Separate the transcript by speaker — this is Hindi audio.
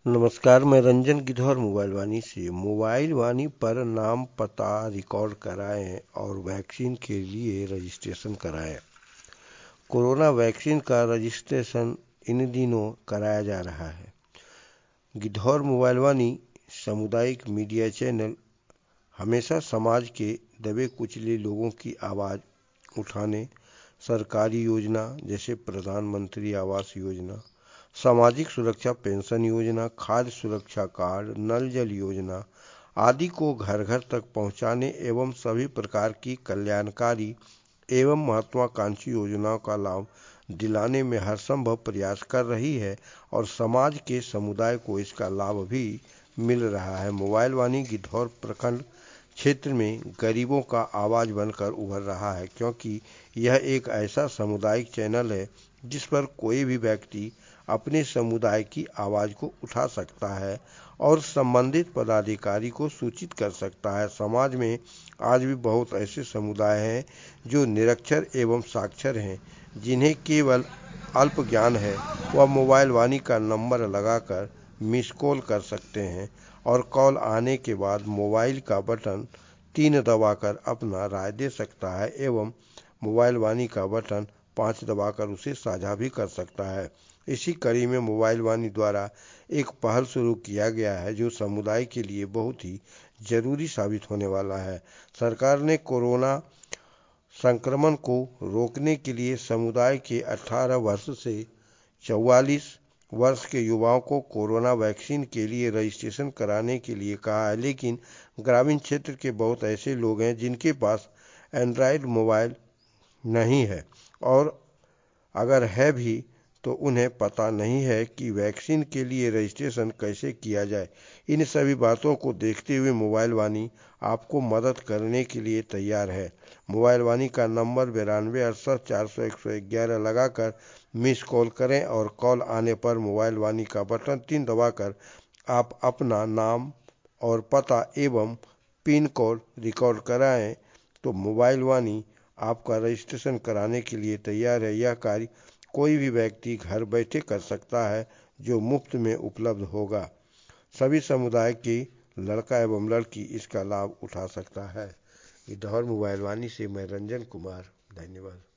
Speaker 1: नमस्कार, मैं रंजन गिद्धौर मोबाइल वाणी से। मोबाइल वाणी पर नाम पता रिकॉर्ड कराएं और वैक्सीन के लिए रजिस्ट्रेशन कराएं। कोरोना वैक्सीन का रजिस्ट्रेशन इन दिनों कराया जा रहा है। गिद्धौर मोबाइल वाणी सामुदायिक मीडिया चैनल हमेशा समाज के दबे कुचले लोगों की आवाज़ उठाने, सरकारी योजना जैसे प्रधानमंत्री आवास योजना, सामाजिक सुरक्षा पेंशन योजना, खाद्य सुरक्षा कार्ड, नल जल योजना आदि को घर घर तक पहुंचाने एवं सभी प्रकार की कल्याणकारी एवं महत्वाकांक्षी योजनाओं का लाभ दिलाने में हर संभव प्रयास कर रही है और समाज के समुदाय को इसका लाभ भी मिल रहा है। मोबाइल वाणी गिद्धौर प्रखंड क्षेत्र में गरीबों का आवाज़ बनकर उभर रहा है, क्योंकि यह एक ऐसा सामुदायिक चैनल है जिस पर कोई भी व्यक्ति अपने समुदाय की आवाज़ को उठा सकता है और संबंधित पदाधिकारी को सूचित कर सकता है। समाज में आज भी बहुत ऐसे समुदाय हैं जो निरक्षर एवं साक्षर हैं, जिन्हें केवल अल्प ज्ञान है। वह मोबाइल वाणी का नंबर लगाकर मिस कॉल कर सकते हैं और कॉल आने के बाद मोबाइल का बटन 3 दबाकर अपना राय दे सकता है एवं मोबाइल वाणी का बटन 5 दबाकर उसे साझा भी कर सकता है। इसी कड़ी में मोबाइल वाणी द्वारा एक पहल शुरू किया गया है जो समुदाय के लिए बहुत ही जरूरी साबित होने वाला है। सरकार ने कोरोना संक्रमण को रोकने के लिए समुदाय के 18 वर्ष से 44 वर्ष के युवाओं को कोरोना वैक्सीन के लिए रजिस्ट्रेशन कराने के लिए कहा है, लेकिन ग्रामीण क्षेत्र के बहुत ऐसे लोग हैं जिनके पास एंड्रॉयड मोबाइल नहीं है और अगर है भी तो उन्हें पता नहीं है कि वैक्सीन के लिए रजिस्ट्रेशन कैसे किया जाए। इन सभी बातों को देखते हुए मोबाइल वाणी आपको मदद करने के लिए तैयार है। मोबाइल वाणी का नंबर 9268 400 111 लगाकर मिस कॉल करें और कॉल आने पर मोबाइल वाणी का बटन 3 दबाकर आप अपना नाम और पता एवं पिन कोड रिकॉर्ड कराएं तो मोबाइल वाणी आपका रजिस्ट्रेशन कराने के लिए तैयार है। यह कार्य कोई भी व्यक्ति घर बैठे कर सकता है जो मुफ्त में उपलब्ध होगा। सभी समुदाय के लड़का एवं लड़की इसका लाभ उठा सकता है। गिद्धौर मोबाइल वाणी से मैं रंजन कुमार, धन्यवाद।